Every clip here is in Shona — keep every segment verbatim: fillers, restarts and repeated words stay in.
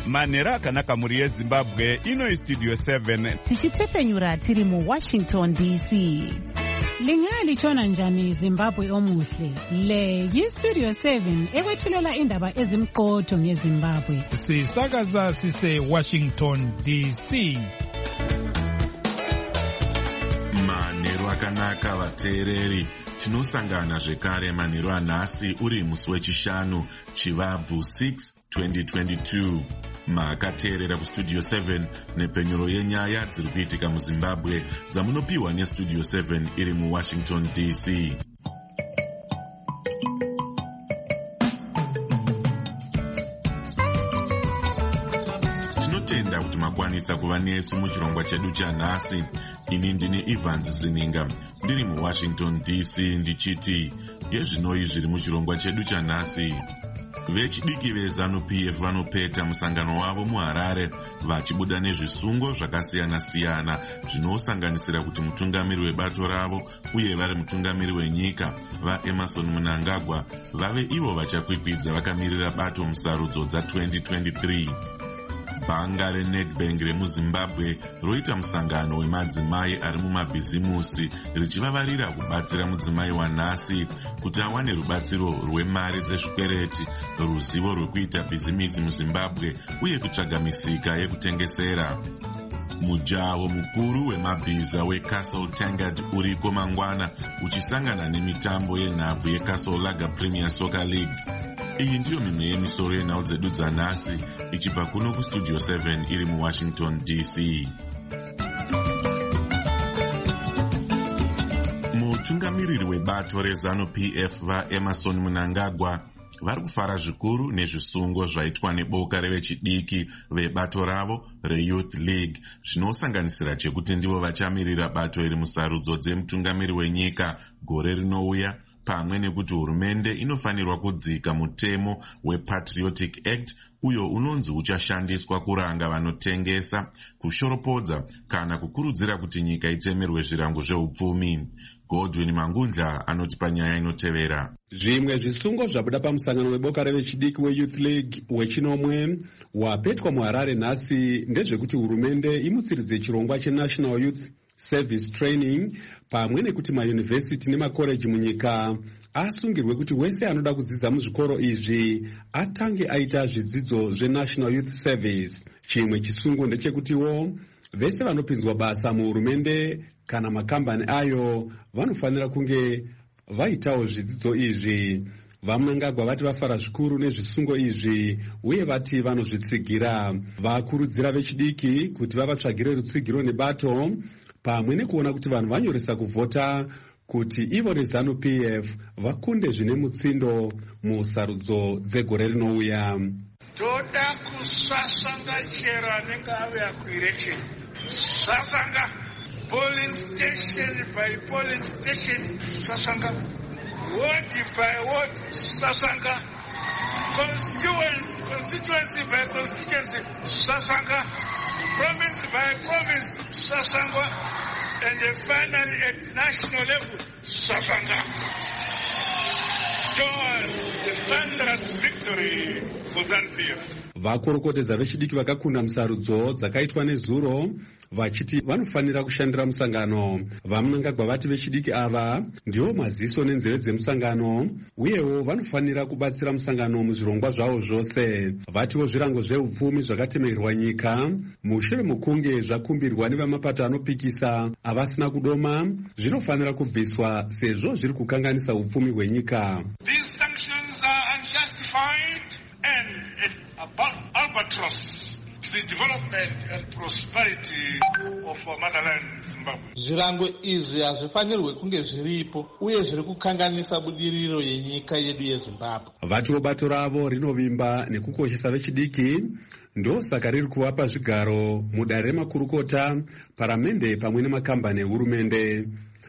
manhero akanaka mhuri yezimbabwe. Ino istudio seven tichitefenyura tiri muwashington D C. Lingalitshona njani Zimbabwe omuhle? Le yistudio seven ekwethulela indaba ezimqotho ngeZimbabwe. Sisakaza sise Washington D C. Manhero akanaka vateereri, tinosangana zvekare manhero anhasi uri musi wechishanu Chivabvu six twenty twenty-two. Makateerera kustudio seven nepfenyuro yenyaya dziri kuitika muZimbabwe dzamunopiwa nestudio seven iri muWashington D C. Tinotenda kuti makwanisa kuva nesu muchirongwa chedu chanhasi. Ini ndini Evans Zininga ndiri muWashington D C ndichiti yezvinoi zviri muchirongwa chedu chanhasi. Vechidiki veZANU-P F vanopeta musangano wavo muHarare vachibuda nezvisungo zvakasiyana-siyana zvinosanganisira kuti mutungamiri webato ravo uye vari mutungamiri wenyika vaEmmerson Mnangagwa vave ivo vachakwikwidza vakamirira bato musarudzo dza-twenty twenty-three. Bhanga reNedbank remuZimbabwe roita musangano wemadzimai ari mumabhizimusi richivavarira kubatsira mudzimai wanhasi kuti awane rubatsiro rwemari dzezvikwereti, ruzivo rwekuita bhizimisi muZimbabwe uye kutsvaga misika yekutengesera. Mujaho mukuru wemabhiza weCastle Tankard uriko mangwana uchisangana nemitambo yenhabvu yeCastle Lager Premier Soccer League. Iyi ndiyo mimwe yemisoro yenhau dzedu dzanhasi ichibva kuno kustudio seven iri muWashington D C. Mutungamiriri webato reZANU-P F vaEmmerson Mnangagwa vari kufara zvikuru nezvisungo zvaitwa neboka revechidiki vebato ravo reYouth League zvinosanganisira chekuti ndivo vachamirira bato iri musarudzo dzemutungamiri wenyika gore rinouya, pamwe nekuti hurumende inofanirwa kudzika mutemo wePatriotic Act uyo unonzi uchashandiswa kuranga vanotengesa, kushoropodza kana kukurudzira kuti nyika itemerwe zvirango zveupfumi. Godwin Mangundla anoti panyaya inotevera. Zvimwe zvisungo zvabuda pamusangano weboka revechidiki weYouth League wechinomwe wapetwa muHarare nhasi ndezvekuti hurumende imutsiridze chirongwa cheNational Youth Service Training pamwe nekuti mayunivhesiti nemakoreji munyika asungirwe kuti wese anoda kudzidza muzvikoro izvi atange aita zvidzidzo zveNational Youth Service. Chimwe chisungo ndechekutiwo vese vanopinzwa basa muhurumende kana makambani ayo vanofanira kunge vaitawo zvidzidzo izvi. VaMnangagwa vati vafara zvikuru nezvisungo izvi uye vati vanozvitsigira. Vakurudzira vechidiki kuti vavatsvagire rutsigiro nebato pamwe nekuona kuti vanhu vanyoresa kuvhota kuti ivo reZANU-P F vakunde zvine mutsindo musarudzo dzegore rinouya. Toda kusasanga chero anenge auya kuelection. Sasanga polling station by polling station, sasanga ward by ward, sasanga constituency constituency by constituency, sasanga province by province, sasanga, and then finally at national level, sasanga. Towards the thunderous victory for ZANU-P F. Vakurukotedza vechidiki vakakunda musarudzo dzakaitwa nezuro vachiti vanofanira kushandira musangano. VaMnangagwa vati vechidiki ava ndivo maziso nenzeve dzemusangano uyewo vanofanira kubatsira musangano muzvirongwa zvavo zvose. Vatiwo zvirango zveupfumi zvakatemerwa nyika mushure mukunge zvakumbirwa nevamapato anopikisa avasina kudoma zvinofanira kubviswa sezvo zviri kukanganisa upfumi hwenyika. These sanctions are unjustified and an albatross to the development and prosperity of our motherland Zimbabwe. Zvirango izvi hazvifanirwe kunge zviripo uye zviri kukanganisa budiriro yenyika yedu yeZimbabwe. Vatiwo bato ravo rinovimba nekukoshesa vechidiki ndosaka riri kuvapa zvigaro mudare remakurukota, paramende pamwe nemakambani ehurumende.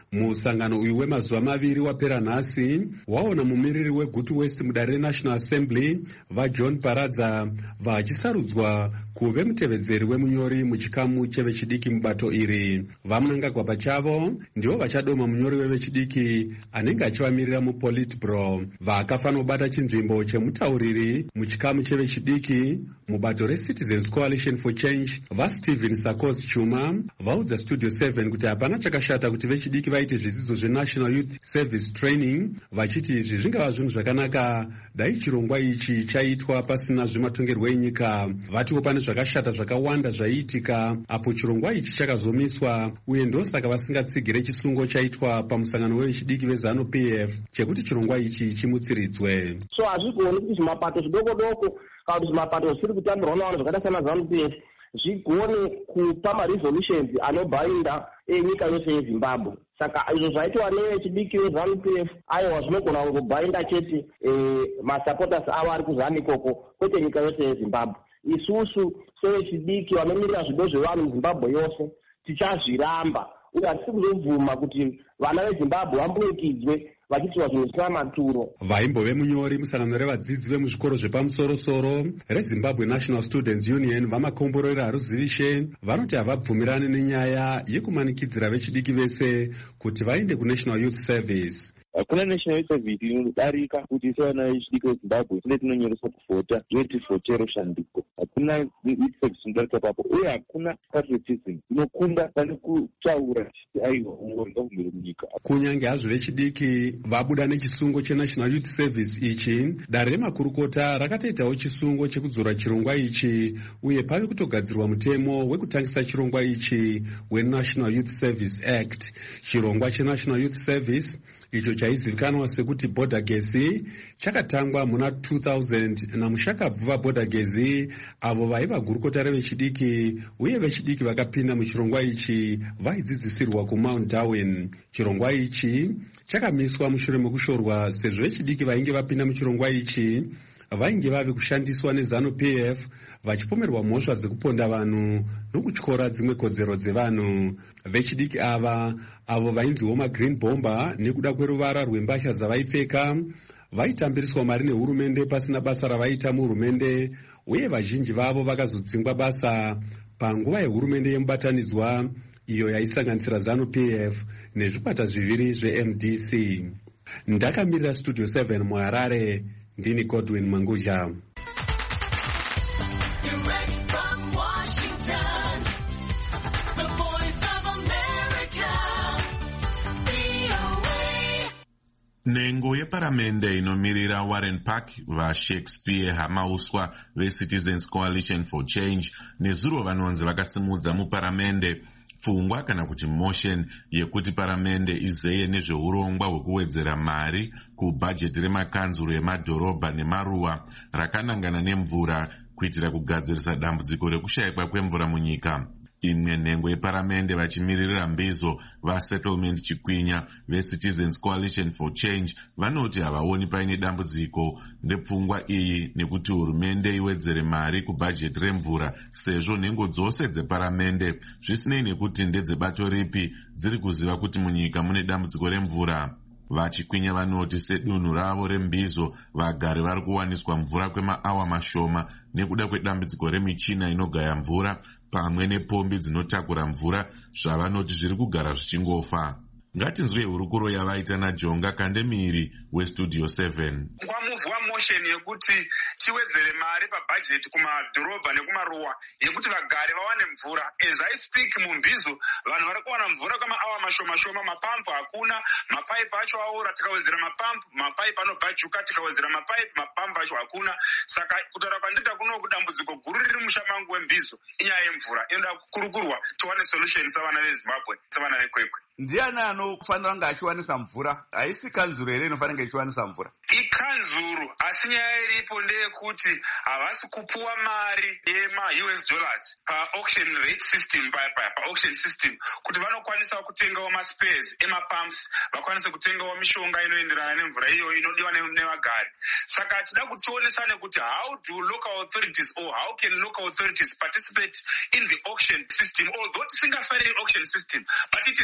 Musangano uyu wemazuva maviri wapera nhasi waona mumiriri weGutu West mudare reNational Assembly vaJohn Paradza vachisarudzwa kuve mutevedzeri wemunyori muchikamu chevechidiki mubato iri. Vamunangagwa pachavo ndivo vachadoma munyori wevechidiki anenge achivamirira muPolitburo. Vakafanira kubata chinzvimbo chemutauriri muchikamu chevechidiki mubato reCitizens Coalition for Change vaStephen Sarkozy Chuma vaudza Studio seven kuti hapana chakashata kuti vechidiki vaite zvidzidzo zveNational Youth Service Training, vachiti izvi zvingava zvinhu zvakanaka dai chirongwa ichi chaitwa pasina zvematongerwo enyika. Vatiwo pane zvakashata zvakawanda zvaiitika apo chirongwa ichi chakazomiswa, uye ndosaka vasingatsigire chisungo chaitwa pamusangano wevechidiki veZANU-P F chekuti chirongwa ichi chimutsiridzwe. So hazvigoni kuti zvimapato zvidoko doko kana kuti zvimapato zvisiri kutambirwa navanhu zvakaita sana ZANU-P F zvigone kupa maresolutions anobhainda enyika yose yeZimbabwe. Saka izvo zvaitwa nevechidiki veZANU-P F aiwa zvinogona kungobhainda chete masupporters avo ari kuZANU ikoko, kwete nyika yose yeZimbabwe. Isusu sevechidiki vanomirira zvido zvevanhu muZimbabwe yose tichazviramba, uye hatisi kuzobvuma kuti vana veZimbabwe vambunikidzwe vachiitwa zvinhu zvisina maturo. Vaimbove munyori musangano revadzidzi vemuzvikoro zvepamusoro-soro reZimbabwe National Students Union vamakomborera haruzivishe vanoti havabvumirani nenyaya yekumanikidzira vechidiki vese kuti vaende kuNational Youth Service. Hakuna National Youth Service inodarika kuti sevana vechidiki veZimbabwe tine tinonyoresa kuvhota toti vhotero shandiko. Hakuna Youth Service inodarika papo, uye hakuna patriotism inokunda pane kutaura kuti aiwa ungoenda kumberi munyika. Kunyange hazvo vechidiki vabuda nechisungo cheNational Youth Service ichi, dare remakurukota rakatoitawo chisungo chekudzora chirongwa ichi, uye pave kutogadzirwa mutemo wekutangisa chirongwa ichi weNational Youth Service Act. Chirongwa cheNational Youth Service icho chaizivikanwa sekuti Border Gesi chakatangwa muna two thousand namushakabvu vaBorder Gesi avo vaiva gurukota revechidiki, uye vechidiki vakapinda muchirongwa ichi vaidzidzisirwa kuMount Darwin. Chirongwa ichi chakamiswa mushure mekushorwa sezvo vechidiki vainge vapinda muchirongwa ichi vainge vave kushandiswa neZANU-P F vachipomerwa mhosva dzekuponda vanhu nokutyora dzimwe kodzero dzevanhu. Vechidiki ava avo vainziwo magreen bomber nekuda kweruvara rwembasha dzavaipfeka vaitambiriswa mari nehurumende pasina basa ravaita muhurumende, uye vazhinji vavo vakazodzingwa basa panguva yehurumende yemubatanidzwa iyo yaisanganisira ZANU-P F nezvikwata zviviri zveM D C. Ndakamirira Studio seven muHarare, ndini Godwin Manguja. Nhengo yeparamende inomirira Warren Park vaShakespeare Hamauswa veCitizens Coalition for Change nezuro vanonzi vakasimudza muparamende pfungwa kana kuti motion yekuti paramende izeye nezveurongwa hwekuwedzera mari kubhajeti remakanzuro emadhorobha nemaruwa rakanangana nemvura kuitira kugadzirisa dambudziko rekushayikwa kwemvura munyika. Imwe nhengo yeparamende vachimiririra mbizo vaSettlement Chikwinya veCitizens Coalition for Change vanoti havaoni paine dambudziko ndepfungwa iyi nekuti hurumende iwedzere mari kubhajeti remvura sezvo nhengo dzose dzeparamende zvisinei nekuti ndedzebato ripi dziri kuziva kuti munyika mune dambudziko remvura. Vachikwinya vanoti sedunhu ravo rembizo vagari vari kuwaniswa mvura kwemaawa mashoma nekuda kwedambudziko remichina inogaya mvura pamwe nepombi dzinotakura mvura zvavanoti zviri kugara zvichingofa. Ngatinzwe hurukuro yavaita naJonga Kandemiri weStudio seven. Kwamuvwa motion yekuti tiwedzere mari pabhajeti kumadhorobha nekumaruwa yekuti vagari vawane mvura. As I speak mumbizo vanhu vari kuwana mvura kwamaawa mashoma shoma, mapampu hakuna, mapaipi acho aora, tikawedzera mapampu mapaipi anobhajuka, tikawedzera mapaipi mapampu acho hakuna. Saka kutaura kwandita kuno kudambudziko guru riri mushamangu wembizo inyaya yemvura inoda kukurukurwa tiwane solution savana veZimbabwe, savana vekwekwe. Ndiani anofanira kunge achiwanisa mvura? Haisi kanzuro here inofanira kunge ichiwanisa mvura? Ikanzuro, asi nyaya iripo ndeyekuti havasi kupuwa mari yema-U S dollars pa-auction rate system, pa-auction system kuti vanokwanisa kutengawo maspares emapumps, vakwanise kutengawo mishonga inoenderana nemvura iyo inodiwa nevagari. Saka tida kuti tionesane kuti how do local authorities or how can local authorities participate in the auction system, although tisingafariri auction system, but it is there.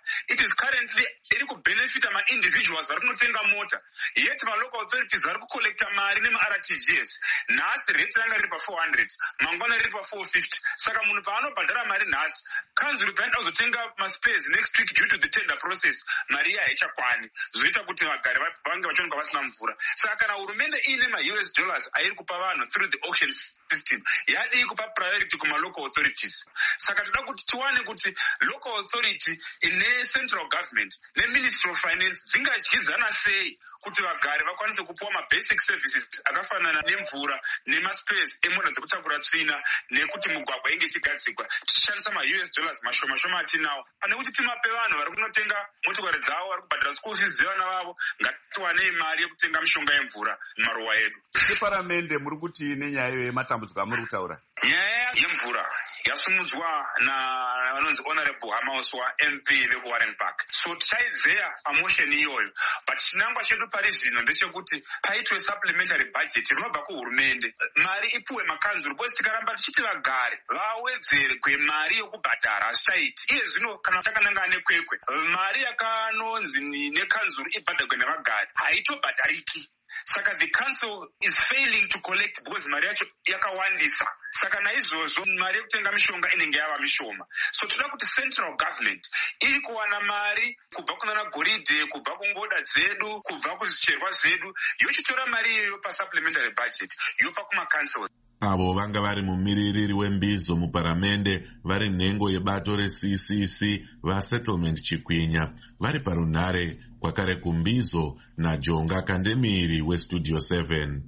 it is currently iri kubenefita ma-individuals vari kunotenga mota, yet ma-local authorities vari kucollecta mari nema-R T G S. Nhasi rate ranga riri pa four hundred, mangwana riri pa four fifty. Saka munhu paanobhadhara mari nhasi, kanzuru paenda kuzotenga maspares next week due to the tender process, mari iya haichakwani, zvoita kuti vagari vange vachiwanikwa vasina mvura. Saka kana hurumende iine ma-U S dollars airi kupa vanhu through the auction system, yadii kupa priority kuma-local authorities. Saka toda kuti tiwane kuti local authority ine central government neministry of finance dzingadyidzana sei kuti vagari vakwanise kupuwa ma-basic services akafanana nemvura nemaspace emota dzekutakura tsvina nekuti mugwagwa inge ichigadzikwa tichishandisa ma-U S dollars mashoma shoma atinawo, pane kuti timape vanhu vari kunotenga motokari dzavo, vari kubhadhara school fees dzevana vavo. Ngatiwanei mari yekutenga mishonga yemvura mumaruwa edu. Separamende muri kuti nenyaya yematambudziko amuri kutaura? Nyaya yemvura yasumudzwa navanonzi honorable Hamauswa M P vekuWarren Park. So tichaidzeya pamotion iyoyo, but chinangwa chedu pari zvino ndechekuti paitwe supplementary budget rinobva kuhurumende, mari ipuwe makanzuru, because tikaramba tichiti vagari vawedzerwe mari yokubhadhara hazvichaiti. Iye zvino kana takananga nekwekwe, mari yakanonzi nekanzuru ibhadharwe nevagari haitobhadhariki. Saka the council is failing to collect because mari yacho yakawandisa. Saka naizvozvo mari yekutenga mishonga inenge yava mishoma. So toda kuti central government iri kuwana mari kubva kunana goridhe, kubva kungoda dzedu, kubva kuzvicherwa zvedu, yochitora mari iyoyo pa-supplementary budget yopa kuma-council. Avo vanga vari mumiririri wembizo muparamende vari nhengo yebato re-C C C vasettlement Chikwinya vari parunhare kwakare kumbizo naJonga Kandemiri weStudio seven.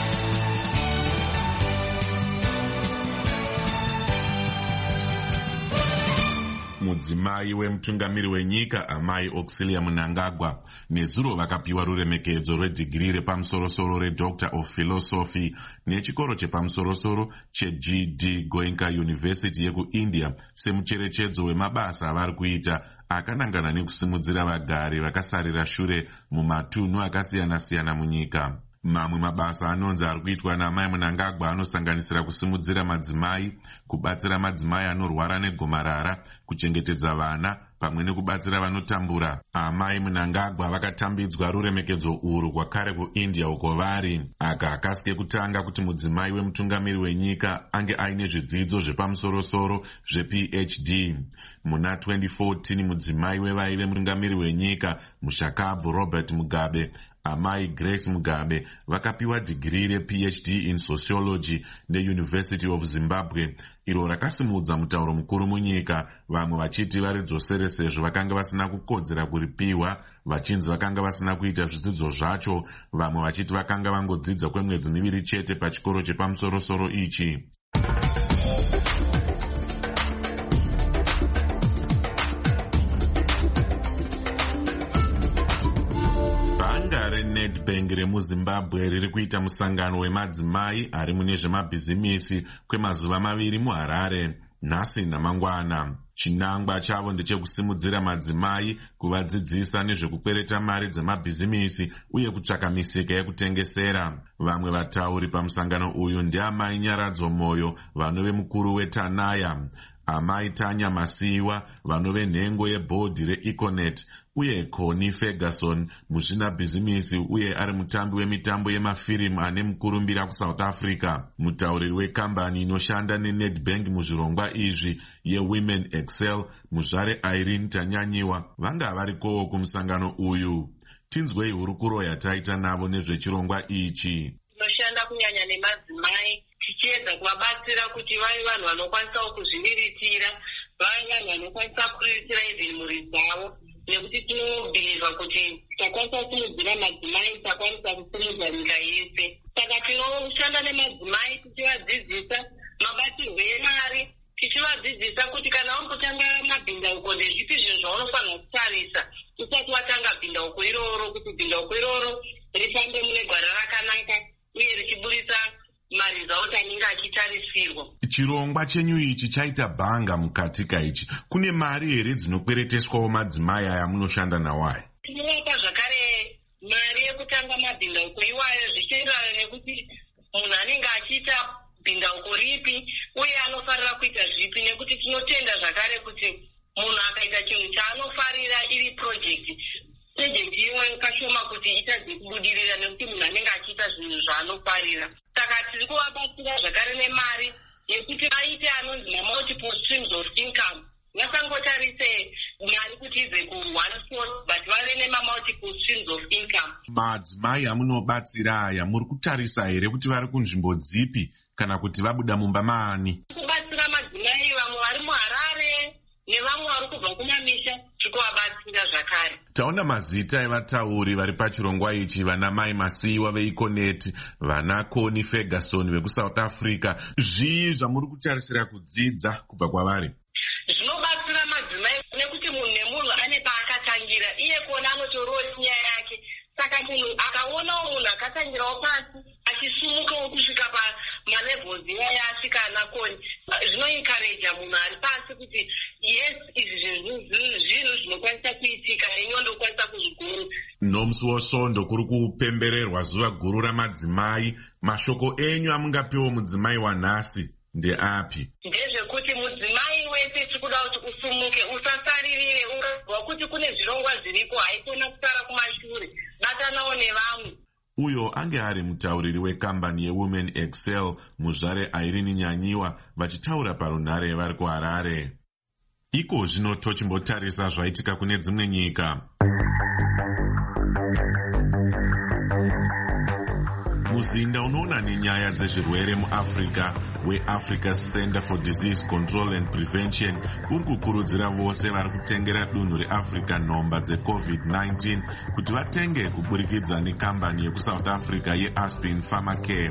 Mudzimai wemutungamiri wenyika Amai Auxilia Mnangagwa nezuro vakapiwa ruremekedzo rwedigiri repamusorosoro reDoctor of Philosophy nechikoro chepamusorosoro cheG D Goenka University yekuIndia semucherechedzo wemabasa avari kuita akanangana nekusimudzira vagari vakasarira shure mumatunhu akasiyana-siyana munyika. Mamwe mabasa anonzi ari kuitwa naMai Mnangagwa anosanganisira kusimudzira madzimai, kubatsira madzimai anorwara negomarara, kuchengetedza vana pamwe nekubatsira vanotambura. Amai Mnangagwa vakatambidzwa ruremekedzo urwu kwakare kuIndia uko vari. Aka akasike kutanga kuti mudzimai wemutungamiri wenyika ange aine zvidzidzo zvepamusorosoro zveP H D. Muna twenty fourteen mudzimai wevaive mutungamiri wenyika Mushakabvu Robert Mugabe, Amai Grace Mugabe vakapiwa digiri reP H D in Sociology neUniversity of Zimbabwe, iro rakasimudza mutauro mukuru munyika, vamwe vachiti varidzosere sezvo vakanga vasina kukodzera kuripiwa, vachinzi vakanga vasina kuita zvidzidzo zvacho, vamwe vachiti vakanga vangodzidza kwemwedzi miviri chete pachikoro chepamusorosoro ichi. Nedbank remuZimbabwe riri kuita musangano wemadzimai ari mune zvemabhizimisi kwemazuva maviri muHarare nhasi namangwana. Chinangwa chavo ndechekusimudzira madzimai, kuvadzidzisa nezvekukwereta mari dzemabhizimisi uye kutsvaka misika yekutengesera. Vamwe vatauri pamusangano uyu ndiamai Nyaradzo Moyo vanove mukuru weTanaya, Amai Tanya Masiwa vanove nhengo yebhodhi reEconet, uye Connie Ferguson muzvina bhizimisi uye ari mutambi wemitambo yemafirimu ane mukurumbira kuSouth Africa. Mutauriri wekambani inoshanda neNedbank muzvirongwa izvi yeWomen Excel, muzvare Irene Tanyanyiwa, vanga varikowo kumusangano uyu. Tinzwei hurukuro yataita navo nezvechirongwa ichi. Tinoshanda kunyanya nemadzimai tichiedza kuvabatsira kuti vave vanhu vanokwanisawo kuzvimiritira, vave vanhu vanokwanisa kuriritira even mhuri dzavo, nekuti tinobhiliva kuti takwanisa kusimudzira madzimai takwanisa kusimudza nyika yese. Saka tinoshanda nemadzimai tichivadzidzisa mabatirwo emari, tichivadzidzisa kuti kana wambotanga mabhindauko ndezvipi zvinhu zvaunofanira kutarisa usati watanga bhindauko iroro, kuti bhindauko iroro rifambe mune gwara rakanaka uye richiburisa mari dzauti anenge achitarisirwa. Chirongwa chenyu ichi chaita bhanga mukati kaichi. Kune mari here dzinokwereteswawo madzimai aya munoshanda nawo aya? Tinovapa zvakare mari yekutanga mabhindauko iwayo zvichienderana nekuti munhu anenge achiita bhindauko ripi uye anofarira kuita zvipi, nekuti tinotenda zvakare kuti munhu akaita chinhu chaanofarira iri project project iyo kashoma kuti itadze kubudirira nekuti munhu anenge achiita zvinhu zvaanofarira. Saka tiri kuvabatsira zvakare nemari yekuti vaite anonzi multiple streams of income. Vasangotarise mari kuti ize ku-one source but vave nema-multiple streams of income. Madzimai amunobatsira aya muri kutarisa here kuti vari kunzvimbo dzipi kana kuti vabuda mumba maani? Kubatsira madzimai vamwe vari muHarare nevamwe vari kubva kumamisha tikuvabatsira zvakare. Taona mazita evatauri vari pachirongwa ichi, vana Mai Masiyiwa veICONET, vana Connie Ferguson vekuSouth Africa. Zvii zvamuri kutarisira kudzidza kubva kwavari? Zvinobatsira madzimai nekuti munhu nemunhu ane paakatangira, iye kuona anotoriwo nyaya yake. Saka munhu akaonawo munhu akatangirawo pasi achisumukawo kusvika pamalevels iyaye asvika anakoni, zvinoencourage munhu ari pasi kuti yes, izvi zvinhu zvinokwanisa kuitika nenyondo okwanisa kuzviguru. Nomusi wosvondo kuri kupembererwa zuva guru ramadzimai. Mashoko enyu amungapiwo mudzimai wanhasi ndeapi? Ndezvekuti mudzimai wese tikuda kuti usumuke, usasaririre, urazwa kuti kune zvirongwa zviriko, haikona kusara kumashure, batanawo nevamwe. Uyo ange ari mutauriri wekambani yeWomen Excel, muzvare Irene Nyanyiwa, vachitaura parunhare vari kuHarare. Iko zvino tochimbotarisa zvaitika kune dzimwe nyika. Muzinda unoona nenyaya dzezvirwere muAfrica weAfrica Center for Disease Control and Prevention uri kukurudzira vose vari kutengera dunhu reAfrica nhomba dzeCovid nineteen kuti vatenge kuburikidza nekambani yekuSouth Africa yeAspen Pharmacare.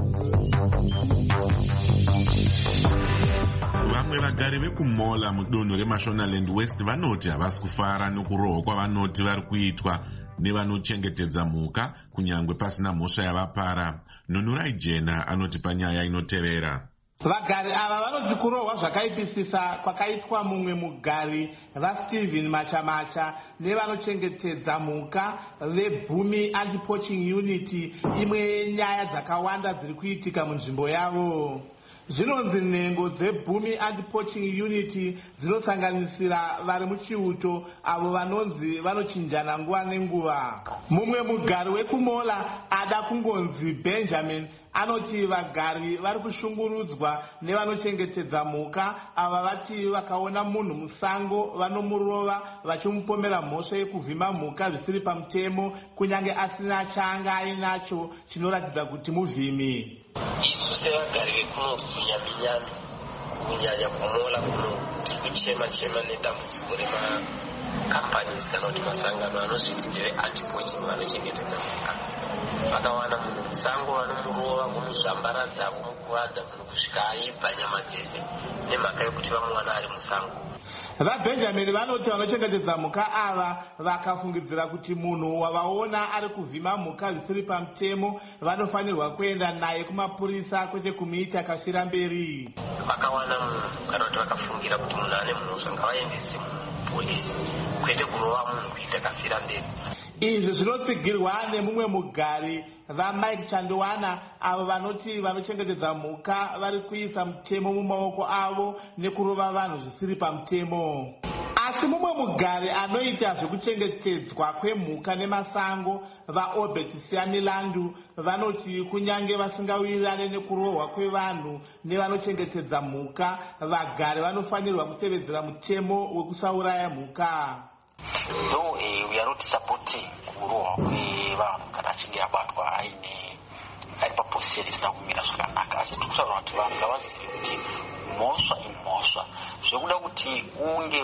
Vamwe vagari vekuMola mudunhu reMashonaland West vanoti havasi kufara nokurohwa kwavanoti vari kuitwa nevanochengetedza mhuka kunyangwe pasina mhosva yavapara. Nunurai Jena anoti panyaya inotevera. Vagari ava vanoti kurohwa zvakaipisisa kwakaitwa mumwe mugari vaStephen Machamacha nevanochengetedza mhuka veBhumi Anti-Poaching Unit, imwe yenyaya dzakawanda dziri kuitika munzvimbo yavo. Zvinonzi nhengo dzeBhumi Anti-Poaching Unit dzinosanganisira vari muchiuto avo vanonzi vanochinjana nguva nenguva. Mumwe mugari wekuMola ada kungonzi Benjamin anoti vagari vari kushungurudzwa nevanochengetedza mhuka ava vati vakaona munhu musango vanomurova vachimupomera mhosva yekuvhima mhuka zvisiri pamutemo kunyange asina chaanga ainacho chinoratidza kuti muvhimi. Isu sevagari vekuno kunyaminyami kunyanya kuMola kuno tiri kuchema chema nedambudziko remakampanies kana kuti masangano anozviti ndeve anti-poaching vanochengetedza mhuka. Vakawana munhu musango vanomurova vomuzvambaradza vomukuvadza munhu kusvika aibva nyama dzese nemhaka yekuti vamuwana ari musango. VaBenjamin vanoti vanochengetedza mhuka ava vakafungidzira kuti munhu wavaona ari kuvhima mhuka zvisiri pamutemo vanofanirwa kuenda naye kumapurisa kwete kumuita akafira mberi. Vakawana munhu kana kuti vakafungira kuti munhu ane mhosva ngavaendese mupolisi kwete kurova munhu kuita akafira mberi. Izvi zvinotsigirwa nemumwe mugari vaMike Chandiwana avo vanoti vanochengetedza mhuka vari kuisa mutemo mumaoko avo nekurova vanhu zvisiri pamutemo. Asi mumwe mugari anoita zvekuchengetedzwa kwemhuka nemasango vaObert Siamilandu vanoti kunyange vasingawirirane nekurohwa kwevanhu nevanochengetedza mhuka, vagari vanofanirwa kutevedzera mutemo wekusauraya mhuka. Though uh, we are not supporting kurohwa kwevanhu kana achinge abatwa aine ari paposiyeni isina kumira zvakanaka, asi tikutaura kuti vanhu ngavazive kuti mhosva imhosva, zvekuda kuti unge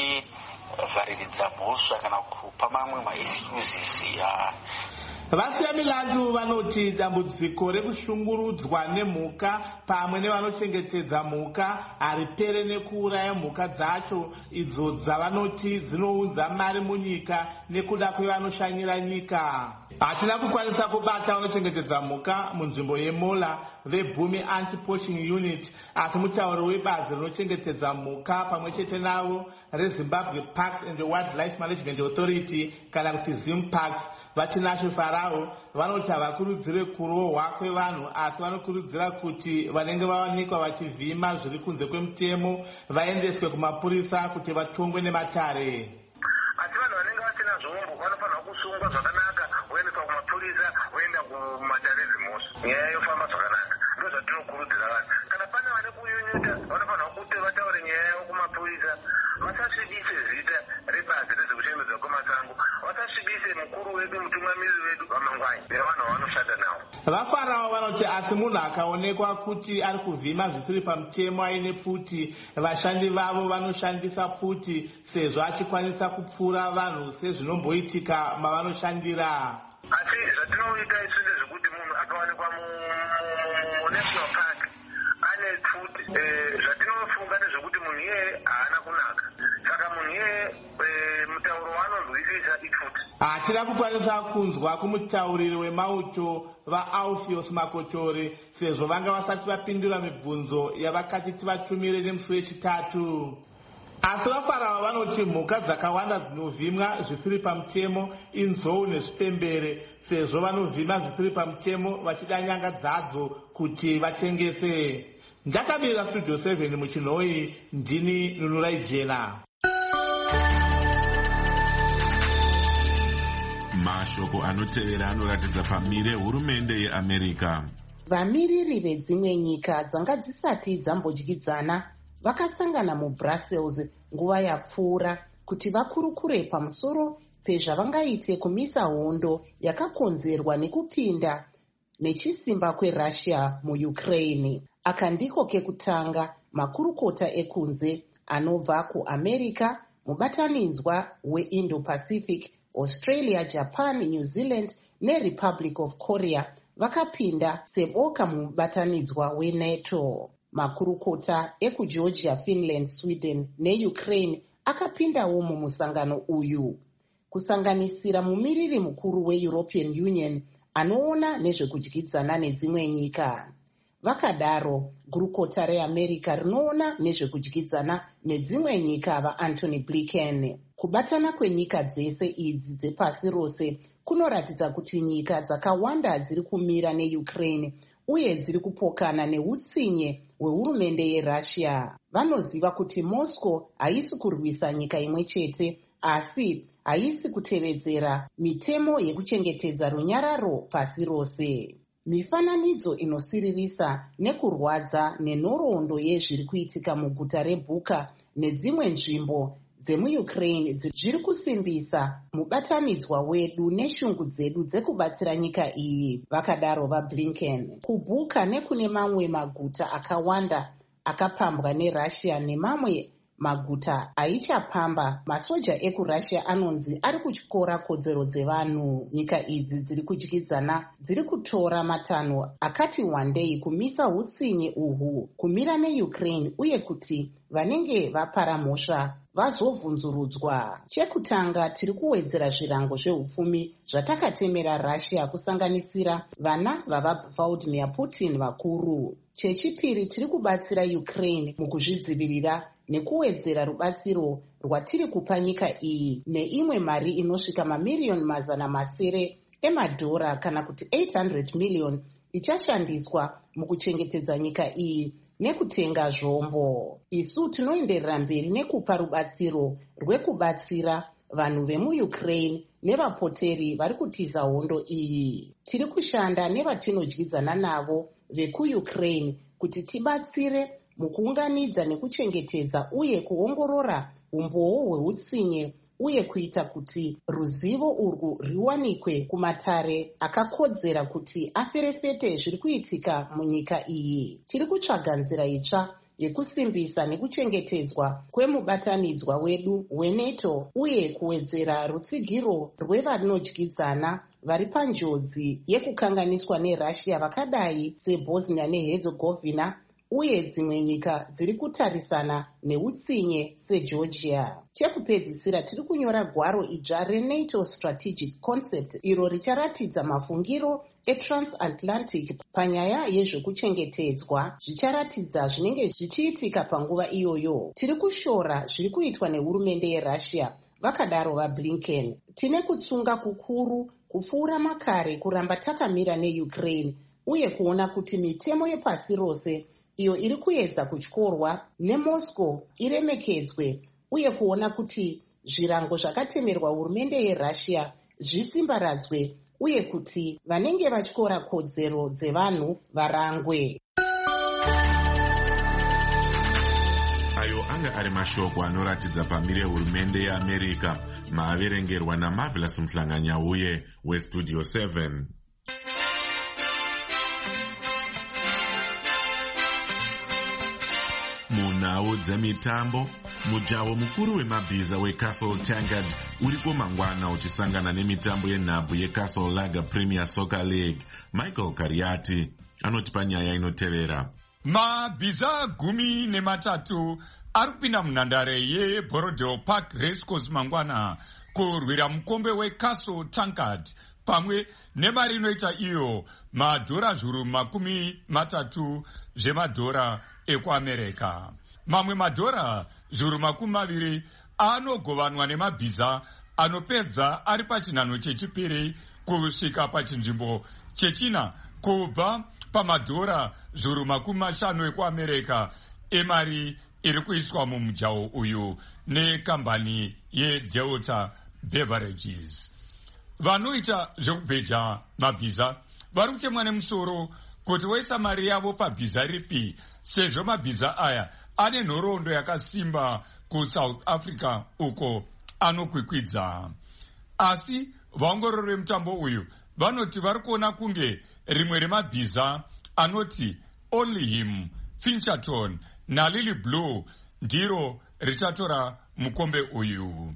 uchivhariridza mhosva kana kupa mamwe maexcuses ya Vasiamilandu vanoti dambudziko rekushungurudzwa nemhuka pamwe nevanochengetedza mhuka haripere nekuuraya mhuka dzacho idzo dzavanoti dzinounza mari munyika nekuda kwevanoshanyira nyika. Hatina kukwanisa kubata vanochengetedza mhuka munzvimbo yeMola veBhumi Anti-Poaching Unit, asi mutauri webazi rinochengetedza mhuka pamwe chete navo reZimbabwe Parks and Wildlife Management Authority kana kuti ZimParks Vachinashe Farao vanoti havakurudzire kurohwa kwevanhu, asi vanokurudzira kuti vanenge vawanikwa vachivhima zviri kunze kwemutemo vaendeswe kumapurisa kuti vatongwe nematare. Asi vanhu vasina zvombo vanofanira kusungwa zvakanaka, voendeswa kumapurisa, voenda kumatarezimosi. Nyaya yofamba zvakanaka. Ndo zvatinokurudzira vanhu. Kana pane vane kunyunyuta, vanofanira kuti vataure nyaya yavo kumapurisa. Vasasvibise zita rebazi rezvekuchengetedzwa kwemasango. Vasasvibise mukuru wedu, mutungamiri wedu vamangwani nevanhu vanoshanda navo. Vafarawo vanoti asi munhu akaonekwa kuti ari kuvhima zvisiri pamutemo aine pfuti, vashandi vavo vanoshandisa pfuti sezvo achikwanisa kupfuura vanhu sezvinomboitika mavanoshandira. Asi zvatinoita isu ndezvekuti munhu akaonekwa munational park ane pfuti, zvatinofunga ndezvekuti munhu iyeye haana kunaka. Saka munhu iyeye mutauro waanonzwisisa ipfuti. Hatina kukwanisa kunzwa kumutauriri wemauto vaAlpheus Makotore sezvo vanga vasati vapindura mibvunzo yavakati tivatumire nemusi wechitatu. Asi vafarawo vanoti mhuka dzakawanda dzinovhimwa zvisiri pamutemo inzou nezvipembere, sezvo vanovhima zvisiri pamutemo vachida nyanga dzadzo kuti vatengese. Ndakabira studio seven muchinhoi, ndini Nunurai Jena. Mashoko anotevera anoratidza pamire hurumende yeAmerica. Vamiriri vedzimwe nyika dzanga dzisati dzambodyidzana vakasangana muBrussels nguva yapfuura kuti vakurukure pamusoro pezvavangaite kumisa hondo yakakonzerwa nekupinda nechisimba kweRussia muUkraine. Aka ndiko kekutanga makurukota ekunze anobva kuAmerica, mubatanidzwa weIndo-Pacific, Australia, Japan, New Zealand neRepublic of Korea vakapinda seboka mubatanidzwa weNATO. Makurukota ekuGeorgia, Finland, Sweden neUkraine akapindawo mumusangano uyu, kusanganisira mumiriri mukuru weEuropean Union anoona nezvekudyidzana nedzimwe nyika. Vakadaro, gurukota reAmerica rinoona nezvekudyidzana nedzimwe nyika vaAntony Blinken. Kubatana kwenyika dzese idzi dzepasi rose kunoratidza kuti nyika dzakawanda dziri kumira neUkraine uye dziri kupokana neutsinye hwehurumende yeRussia. Vanoziva kuti Moscow haisi kurwisa nyika imwe chete, asi haisi kutevedzera mitemo yekuchengetedza runyararo pasi rose. Mifananidzo inosiririsa nekurwadza nenhoroondo yezviri kuitika muguta reBucha nedzimwe nzvimbo dzemuUkraine zviri kusimbisa mubatanidzwa wedu neshungu dzedu dzekubatsira nyika iyi, vakadaro vaBlinken. KuBucha nekune mamwe maguta akawanda akapambwa neRussia nemamwe maguta aichapamba, masoja ekuRussia anonzi ari kutyora kodzero dzevanhu. Nyika idzi dziri kudyidzana dziri kutora matanho akati wandei kumisa hutsinye uhwu kumira neUkraine uye kuti vanenge vapara mhosva vazovhunzurudzwa. Chekutanga, tiri kuwedzera zvirango zvehupfumi zvatakatemera Russia, kusanganisira vana vavaVladimir Putin vakuru. Chechipiri, tiri kubatsira Ukraine mukuzvidzivirira nekuwedzera rubatsiro rwatiri kupa nyika iyi neimwe mari inosvika mamiriyoni mazana masere emadhora kana kuti eight hundred million ichashandiswa mukuchengetedza nyika iyi nekutenga zvombo. Isu tinoenderera mberi nekupa rubatsiro rwekubatsira vanhu vemuUkraine nevapoteri vari kutiza hondo iyi. Tiri kushanda nevatinodyidzana navo vekuUkraine kuti tibatsire mukuunganidza nekuchengetedza uye kuongorora umboo hweutsinye uye kuita kuti ruzivo urwu riwanikwe kumatare akakodzera kuti aferefete zviri kuitika munyika iyi. Tiri kutsvaga nzira itsva yekusimbisa nekuchengetedzwa kwemubatanidzwa wedu weNATO uye kuwedzera rutsigiro rwevanodyidzana vari panjodzi yekukanganiswa neRussia vakadai seBosnia neHerzegovina uye dzimwe nyika dziri kutarisana neutsinye seGeorgia. Chekupedzisira, tiri kunyora gwaro idzva reNATO Strategic Concept iro richaratidza mafungiro eTransatlantic panyaya yezvekuchengetedzwa, zvicharatidza zvinenge zvichiitika panguva iyoyo. Tiri kushora zviri kuitwa nehurumende yeRussia, vakadaro vaBlinken. Tine kutsunga kukuru kupfuura makare kuramba takamira neUkraine uye kuona kuti mitemo yepasi rose iyo iri kuedza kutyorwa neMoscow iremekedzwe uye kuona kuti zvirango zvakatemerwa hurumende yerussia zvisimbaradzwe uye kuti vanenge vatyora kodzero dzevanhu varangwe. Ayo anga ari mashoko anoratidza pamire hurumende yeAmerica. Maaverengerwa naMarvelous Mhlanganyauye weStudio seven. Munhau dzemitambo, mujaho mukuru wemabhiza weCastle Tankard uriko mangwana uchisangana nemitambo yenhabvu yeCastle Lager Premier Soccer League. Michael Kariati anotipa nyaya inotevera. Mabhiza gumi nematatu ari kupinda munhandare yeBorodale Park Racecourse mangwana kurwira mukombe weCastle Tankard pamwe nemari inoita iyo madhora zviuru makumi matatu zvemadhora ekuAmerica. Mamwe madhora zviuru makumi maviri anogovanwa nemabhiza anopedza ari pachinhano chechipiri kusvika pachinzvimbo chechina kubva pamadhora zviuru makumi mashanu ekuAmerica emari iri kuiswa mumujaho uyu nekambani yeDelta Beverages. Vanoita zvekubheja mabhiza vari kutemwa nemusoro kuti voisa mari yavo pabhiza ripi, sezvo mabhiza aya ane nhoroondo yakasimba kuSouth Africa uko anokwikwidza. Asi vaongorori vemutambo uyu vanoti vari kuona kunge rimwe remabhiza anoti Only Him, Fincherton naLily Blue ndiro richatora mukombe uyu.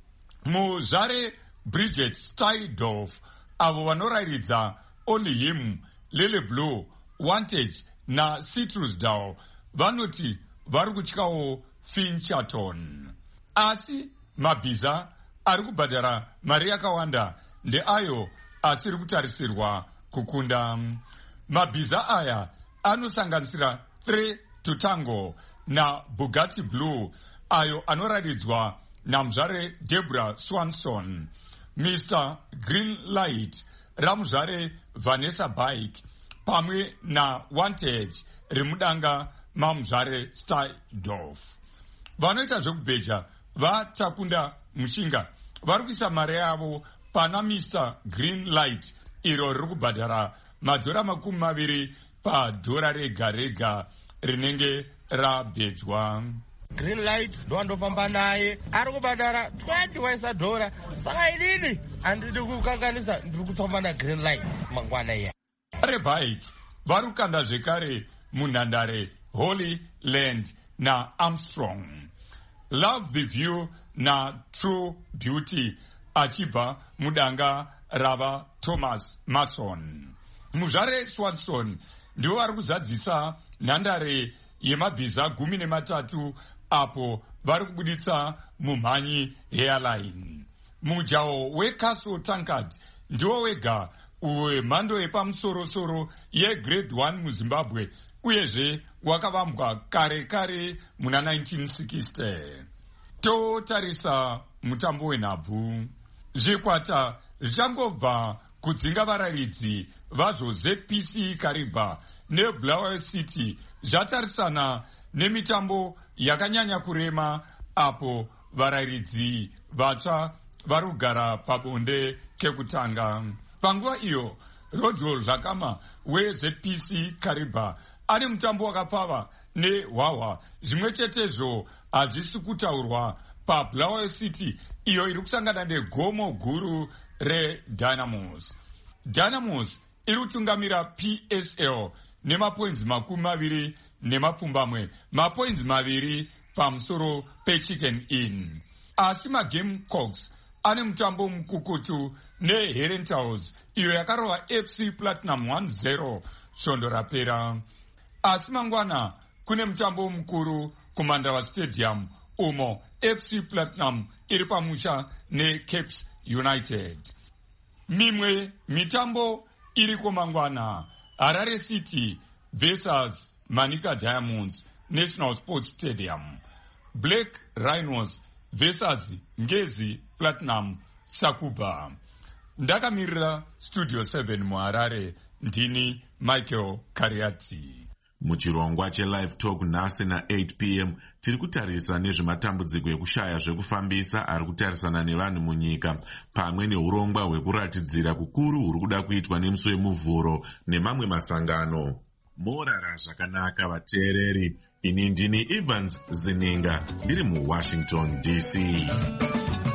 Muzvare Bridget Steindorf avo vanorayiridza Only Him, Lily Blue, Wantage naCitrusdal vanoti vari kutyawo Fincherton. Asi mabhiza ari kubhadhara mari yakawanda ndeayo asiri kutarisirwa kukunda. Mabhiza aya anosanganisira Three to Tango na Bugatti Blue ayo anoratidzwa namuzvare Deborah Swanson, Mister Green Light ramuzvare Vanessa Bike pamwe na Wantage rimudanga mamuzvare Steindorf. Vanoita zvekubheja vatakunda mushinga vari kuisa mari yavo pana Mister Green Light iro riri kubhadhara madhora makumi maviri padhora rega rega rinenge rabhejwa. Green Light ndowandofamba naye ari kubhadhara twenty waisa dhora, saka inini handidi kukanganisa, ndiri kutamba naGreen Light mangwana iya. Rebike vari kukanda zvekare munhandare Holy Land na Armstrong, Love the View na True Beauty achibva mudanga rava Thomas Mason. Muzvare Swanson ndivo vari kuzadzisa nhandare yemabhiza gumi nematatu apo vari kubuditsa mumhanyi Hairline. Mujaho weCastle Tankard ndiwo wega wemhando yepamusoro-soro yegrade one muZimbabwe uyezve wakavambwa kare kare muna nineteen sixty. Totarisa mutambo wenhabvu. Zvikwata zvichangobva kudzinga varayiridzi vazvo Z P C Kariba neBulawayo City zvatarisana nemitambo yakanyanya kurema apo varayiridzi vatsva vari kugara pabonde kekutanga. Panguva iyo Rodwell Zvakama weZ P C Kariba ane mutambo wakapfava neHwaHwa, zvimwe chetezvo hazvisi kutaurwa paBulawayo City iyo iri kusangana negomo guru reDynamos. Dynamos iri kutungamira P S L nemapoints makumi maviri nemapfumbamwe, mapoints maviri pamusoro peChicken Inn. Asi maGamecocks ane mutambo mukukutu neHerentals iyo yakarova F C Platinum one zero svondo rapera. Asi mangwana kune mutambo mukuru kuMandawa Stadium umo F C Platinum iri pamusha neCapes United. Mimwe mitambo iriko mangwana: Harare City versus Manica Diamonds National Sports Stadium, Black Rhinos versus Ngezi Platinum Sakuba. Ndakamirira Studio seven muHarare, ndini Michael Kariati. Muchirongwa chelive talk nhasi na-eight p m tiri kutarisa nezvematambudziko ekushaya zvekufambisa ari kutarisana nevanhu munyika, pamwe neurongwa hwekuratidzira kukuru huri kuda kuitwa nemusi wemuvhuro nemamwe masangano. Morara zvakanaka vateereri. Ini ndini Evans Zininga ndiri muWashington D C.